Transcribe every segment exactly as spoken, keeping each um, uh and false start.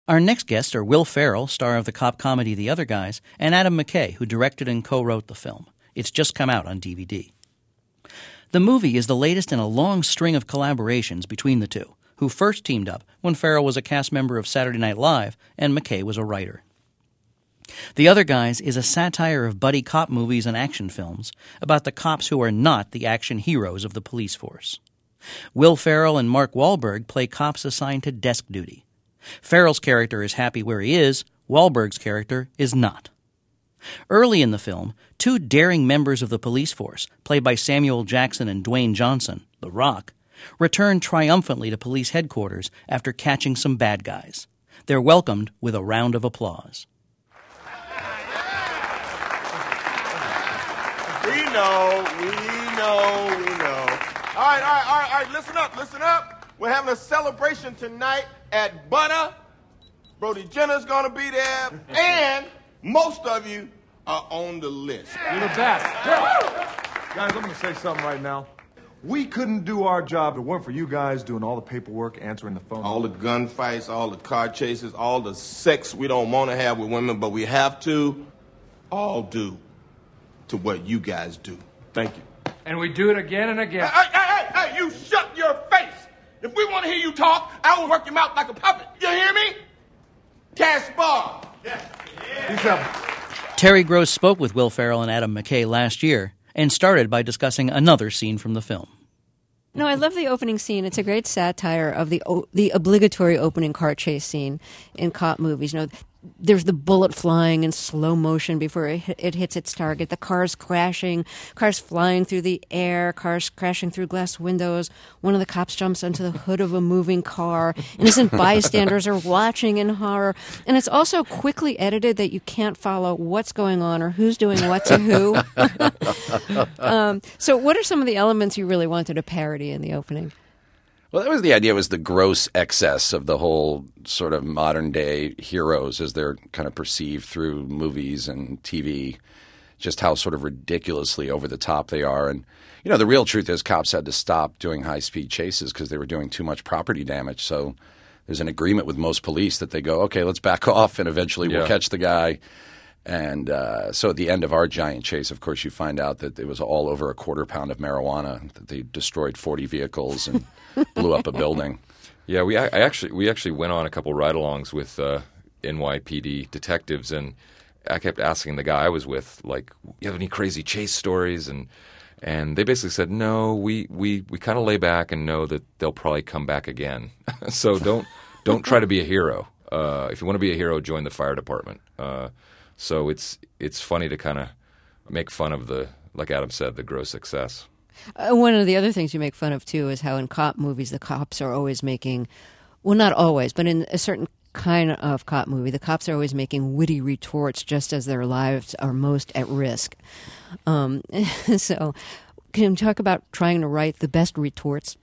Our next guests are Will Ferrell, star of the cop comedy The Other Guys, and Adam McKay, who directed and co-wrote the film. It's just come out on D V D. The movie is the latest in a long string of collaborations between the two, who first teamed up when Ferrell was a cast member of Saturday Night Live and McKay was a writer. The Other Guys is a satire of buddy cop movies and action films about the cops who are not the action heroes of the police force. Will Ferrell and Mark Wahlberg play cops assigned to desk duty. Ferrell's character is happy where he is, Wahlberg's character is not. Early in the film, two daring members of the police force, played by Samuel Jackson and Dwayne Johnson, The Rock, return triumphantly to police headquarters after catching some bad guys. They're welcomed with a round of applause. We know, we know, we know. All right, all right, all right, all right, listen up, listen up. We're having a celebration tonight at Butter. Brody Jenner's gonna be there, and most of you are on the list. You're the best. Guys, I'm gonna say something right now. We couldn't do our job if it weren't for you guys doing all the paperwork, answering the phone. All the gunfights, all the car chases, all the sex we don't want to have with women, but we have to, all due to what you guys do. Thank you. And we do it again and again. Hey, hey, hey, hey, you shut your face. If we want to hear you talk, I will work your mouth like a puppet. You hear me? Cash bar. Yeah. Yeah. Terry Gross spoke with Will Ferrell and Adam McKay last year and started by discussing another scene from the film. No, I love the opening scene. It's a great satire of the the obligatory opening car chase scene in cop movies. You know, there's the bullet flying in slow motion before it, it hits its target. The cars crashing, cars flying through the air, cars crashing through glass windows. One of the cops jumps onto the hood of a moving car. Innocent bystanders are watching in horror. And it's also quickly edited that you can't follow what's going on or who's doing what to who. um, so what are some of the elements you really wanted to parody in the opening? Well, that was the idea, was the gross excess of the whole sort of modern-day heroes as they're kind of perceived through movies and T V, just how sort of ridiculously over-the-top they are. And, you know, the real truth is cops had to stop doing high-speed chases because they were doing too much property damage. So there's an agreement with most police that they go, okay, let's back off, and eventually we'll Yeah. catch the guy. And uh, so at the end of our giant chase, of course, you find out that it was all over a quarter pound of marijuana, that they destroyed forty vehicles and blew up a building. Yeah, we I actually we actually went on a couple ride-alongs with uh, N Y P D detectives, and I kept asking the guy I was with, like, you have any crazy chase stories? And and they basically said, no, we, we, we kind of lay back and know that they'll probably come back again. So don't don't try to be a hero. Uh, if you want to be a hero, join the fire department. Uh, so it's it's funny to kind of make fun of the, like Adam said, the gross excess. Uh, one of the other things you make fun of, too, is how in cop movies the cops are always making, well, not always, but in a certain kind of cop movie, the cops are always making witty retorts just as their lives are most at risk. Um, so can you talk about trying to write the best retorts?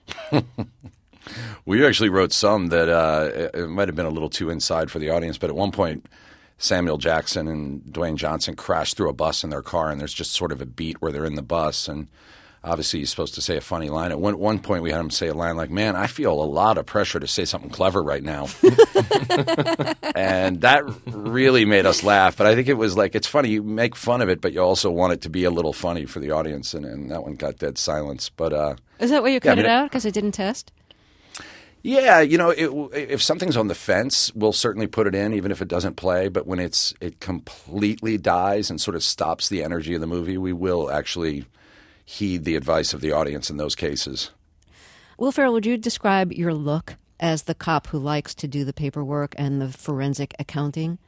We actually wrote some that uh, it might have been a little too inside for the audience, but at one point Samuel Jackson and Dwayne Johnson crashed through a bus in their car, and there's just sort of a beat where they're in the bus, and obviously he's supposed to say a funny line. At one, one point we had him say a line like, man, I feel a lot of pressure to say something clever right now. And that really made us laugh. But I think it was like, it's funny, you make fun of it, but you also want it to be a little funny for the audience, and, and that one got dead silence. But uh, Is that why you cut yeah, I mean, it out? Because it didn't test? Yeah, you know, it, if something's on the fence, we'll certainly put it in, even if it doesn't play. But when it's it completely dies and sort of stops the energy of the movie, we will actually heed the advice of the audience in those cases. Will Ferrell, would you describe your look as the cop who likes to do the paperwork and the forensic accounting?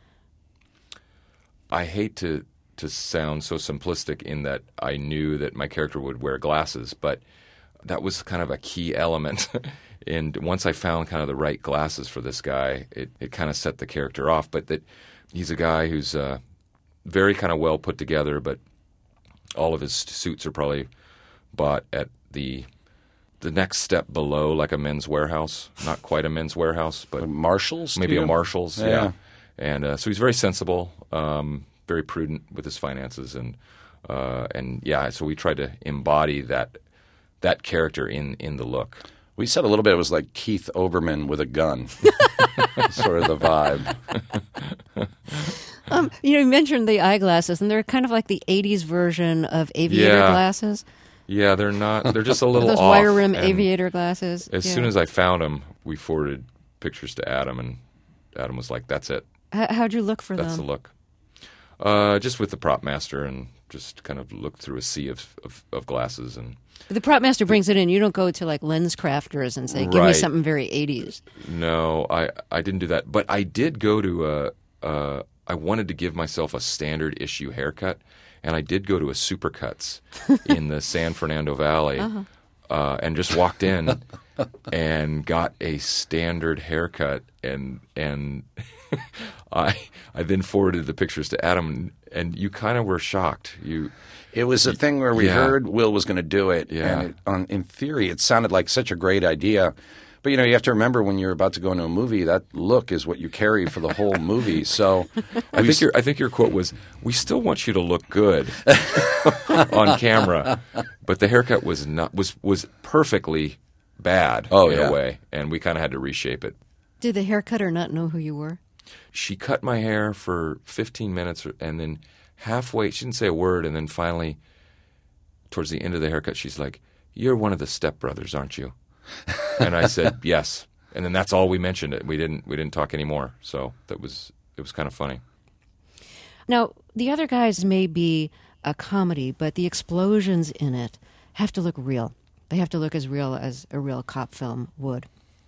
I hate to to sound so simplistic in that I knew that my character would wear glasses, but that was kind of a key element. And once I found kind of the right glasses for this guy, it, it kind of set the character off. But that he's a guy who's uh, very kind of well put together, but all of his suits are probably bought at the the next step below, like a Men's Warehouse. Not quite a Men's Warehouse, but Like Marshalls? maybe too? a Marshalls. Yeah, Yeah. and uh, so he's very sensible, um, very prudent with his finances, and uh, and yeah, so we tried to embody that that character in in the look. We said a little bit it was like Keith Olbermann with a gun, sort of the vibe. Um, you know, you mentioned the eyeglasses, and they're kind of like the eighties version of aviator Yeah. glasses. Yeah, they're not. They're just a little Those off. wire rim and aviator glasses. As Yeah. soon as I found them, we forwarded pictures to Adam, and Adam was like, "That's it. H- how'd you look for That's them? the look." Uh, just with the prop master, and just kind of looked through a sea of, of, of glasses, and The prop master brings it in. You don't go to like lens crafters and say, "Give me Right. something very eighties." no, I I didn't do that. But I did go to a. Uh, I wanted to give myself a standard issue haircut, and I did go to a Supercuts in the San Fernando Valley, Uh-huh. uh, and just walked in and got a standard haircut, and and I I then forwarded the pictures to Adam, and, and you kind of were shocked. You It was a thing where we Yeah. heard Will was going to do it, Yeah. and it, on, in theory, it sounded like such a great idea. But you know, you have to remember when you're about to go into a movie, that look is what you carry for the whole movie. So, I think your I think your quote was, "We still want you to look good on camera," but the haircut was not was was perfectly bad Oh, in yeah. a way, and we kind of had to reshape it. Did the haircutter not know who you were? She cut my hair for fifteen minutes, and then halfway, she didn't say a word, and then finally, towards the end of the haircut, she's like, "You're one of the stepbrothers, aren't you?" And I said, "Yes." And then that's all we mentioned. It. We didn't we didn't talk anymore. So that was it was kind of funny. Now, the other guys may be a comedy, but the explosions in it have to look real. They have to look as real as a real cop film would.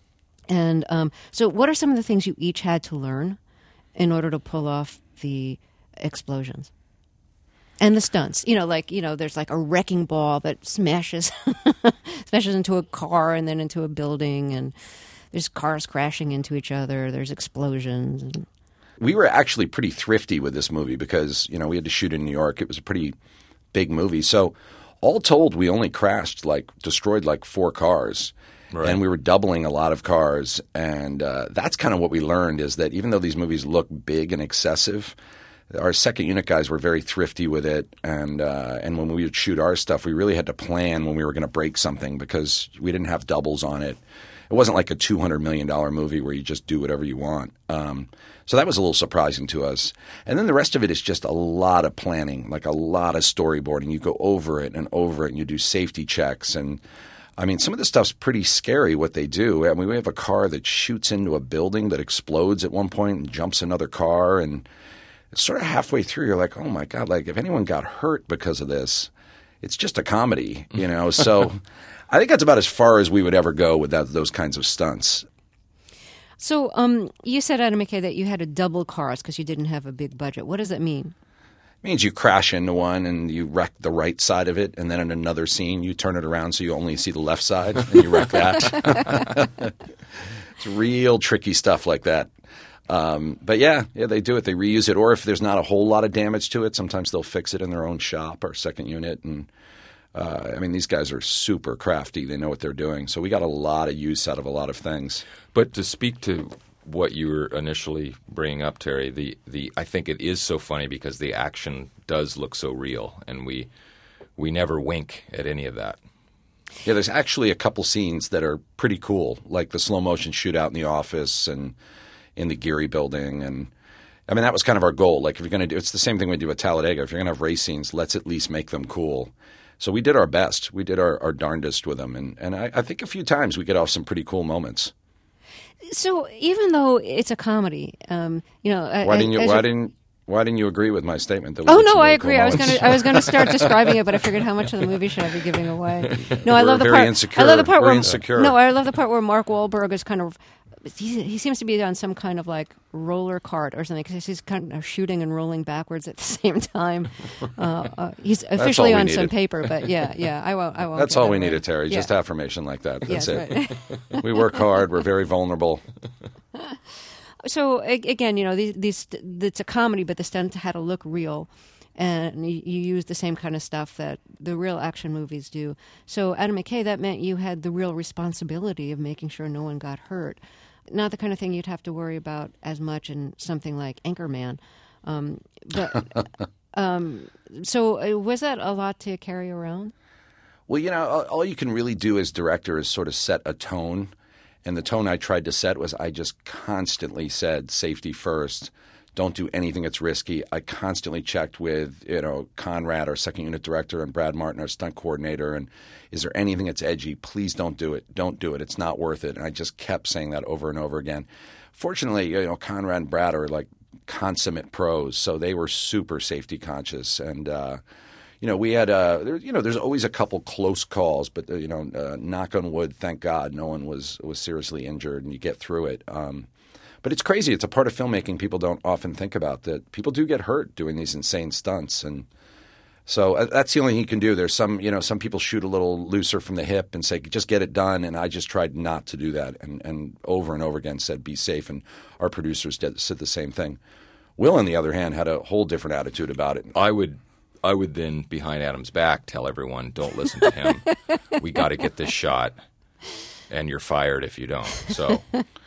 And um, so what are some of the things you each had to learn in order to pull off the explosions? And the stunts, you know, like, you know, there's like a wrecking ball that smashes smashes into a car and then into a building, and there's cars crashing into each other. There's explosions. And we were actually pretty thrifty with this movie because, you know, we had to shoot in New York. It was a pretty big movie. So all told, we only crashed, like destroyed like four cars. Right. And we were doubling a lot of cars. And uh, that's kind of what we learned is that even though these movies look big and excessive, our second unit guys were very thrifty with it. And uh, and when we would shoot our stuff, we really had to plan when we were going to break something because we didn't have doubles on it. It wasn't like a two hundred million dollars movie where you just do whatever you want. Um, so that was a little surprising to us. And then the rest of it is just a lot of planning, like a lot of storyboarding. You go over it and over it, and you do safety checks. And, I mean, some of the stuff's pretty scary what they do. I mean, we have a car that shoots into a building that explodes at one point and jumps another car. And it's sort of halfway through, you're like, oh, my God, like if anyone got hurt because of this, it's just a comedy, you know? So I think that's about as far as we would ever go with that, those kinds of stunts. So um, you said, Adam McKay, that you had to double cars because you didn't have a big budget. What does that mean? It means you crash into one and you wreck the right side of it, and then in another scene you turn it around so you only see the left side and you wreck that. It's real tricky stuff like that. Um, but yeah, yeah, they do it. They reuse it. Or if there's not a whole lot of damage to it, sometimes they'll fix it in their own shop or second unit. And uh, I mean, these guys are super crafty. They know what they're doing. So we got a lot of use out of a lot of things. But to speak to what you were initially bringing up, Terry, the, the I think it is so funny because the action does look so real, and we we never wink at any of that. Yeah, there's actually a couple scenes that are pretty cool, like the slow motion shootout in the office and in the Geary building. And I mean, that was kind of our goal. Like if you're going to do, it's the same thing we do at Talladega. If you're going to have race scenes, let's at least make them cool. So we did our best. We did our, our darndest with them. And, and I, I think a few times we get off some pretty cool moments. So even though it's a comedy, um, you know, Why I, didn't you? as Why you- didn't? Why didn't you agree with my statement? That we Oh did some no, I really agree. cool I was moments? going to I was going to start describing it, but I figured how much of the movie should I be giving away? No, I We're love the very part. insecure. I love the part We're where insecure. No, I love the part where Mark Wahlberg is kind of. He, he seems to be on some kind of like roller cart or something because he's kind of shooting and rolling backwards at the same time. Uh, uh, he's officially all we on some needed. paper, but yeah, yeah, I won't. I won't. That's give all that we away. needed, Terry. Yeah. Just affirmation like that. That's Yeah, it. right. We work hard. We're very vulnerable. So a- again, you know, these, these it's a comedy, but the stunts had to look real, and you, you use the same kind of stuff that the real action movies do. So Adam McKay, that meant you had the real responsibility of making sure no one got hurt. Not the kind of thing you'd have to worry about as much in something like Anchorman. Um, but um, so uh, was that a lot to carry around? Well, you know, all, all you can really do as director is sort of set a tone. And the tone I tried to set was I just constantly said safety first. Don't do anything that's risky. I constantly checked with, you know, Conrad, our second unit director, and Brad Martin, our stunt coordinator. And is there anything that's edgy? Please don't do it. Don't do it. It's not worth it. And I just kept saying that over and over again. Fortunately, you know, Conrad and Brad are like consummate pros, so they were super safety conscious. And, uh, you know, we had, uh, there, you know, there's always a couple close calls, but, uh, you know, uh, knock on wood, thank God, no one was, was seriously injured, and you get through it. Um, But it's crazy. It's a part of filmmaking people don't often think about, that people do get hurt doing these insane stunts. And so uh, that's the only thing you can do. There's some, you know, some people shoot a little looser from the hip and say, just get it done. And I just tried not to do that, and, and over and over again said, be safe. And our producers did, said the same thing. Will, on the other hand, had a whole different attitude about it. I would I would then, behind Adam's back, tell everyone, don't listen to him. We got to get this shot, and you're fired if you don't. So...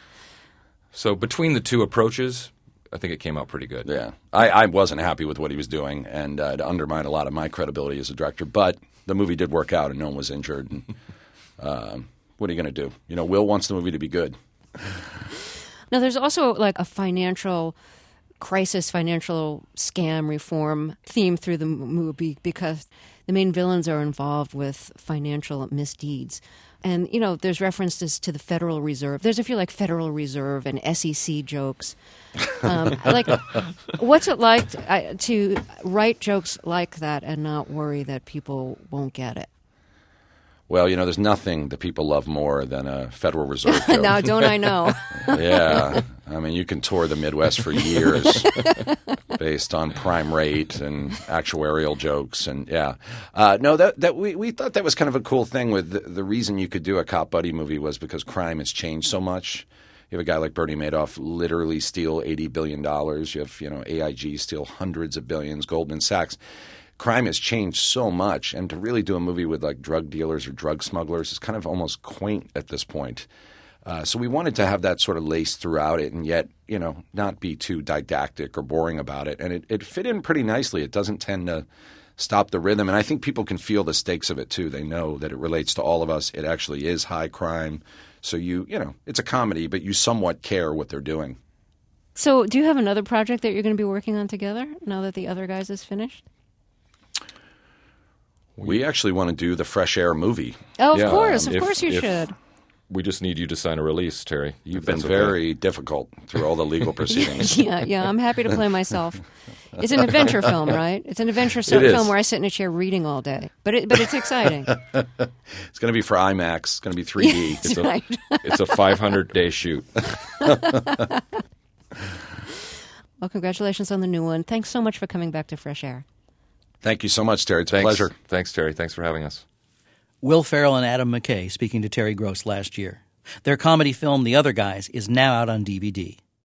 So between the two approaches, I think it came out pretty good. Yeah. I, I wasn't happy with what he was doing, and uh, it undermined a lot of my credibility as a director. But the movie did work out, and no one was injured. And, um, what are you going to do? You know, Will wants the movie to be good. Now, there's also like a financial crisis, financial scam reform theme through the movie, because the main villains are involved with financial misdeeds. And, you know, there's references to the Federal Reserve. There's a few, like, Federal Reserve and S E C jokes. Um, like, what's it like to, uh, to write jokes like that and not worry that people won't get it? Well, you know, there's nothing that people love more than a Federal Reserve joke. Now, don't I know? Yeah. I mean, you can tour the Midwest for years based on prime rate and actuarial jokes. And, yeah. Uh, no, that that we, we thought that was kind of a cool thing. With the, the reason you could do a cop buddy movie was because crime has changed so much. You have a guy like Bernie Madoff literally steal eighty billion dollars. You have, you know, A I G steal hundreds of billions, Goldman Sachs. Crime has changed so much, and to really do a movie with like drug dealers or drug smugglers is kind of almost quaint at this point. Uh, so we wanted to have that sort of lace throughout it, and yet, you know, not be too didactic or boring about it. And it, it fit in pretty nicely. It doesn't tend to stop the rhythm, and I think people can feel the stakes of it too. They know that it relates to all of us. It actually is high crime. So you, you know, it's a comedy, but you somewhat care what they're doing. So do you have another project that you're going to be working on together now that The Other Guys is finished? We actually want to do the Fresh Air movie. Oh, of Yeah, course. um, Of if- course you if- should. We just need you to sign a release, Terry. You've if been that's okay. very difficult through all the legal proceedings. Yeah, yeah. I'm happy to play myself. It's an adventure film, right? It's an adventure so- It is. film where I sit in a chair reading all day. But it, but it's exciting. It's going to be for IMAX. It's going to be three D. That's It's a, right. it's a five hundred day shoot. Well, congratulations on the new one. Thanks so much for coming back to Fresh Air. Thank you so much, Terry. It's a Thanks. pleasure. Thanks, Terry. Thanks for having us. Will Ferrell and Adam McKay speaking to Terry Gross last year. Their comedy film, The Other Guys, is now out on D V D.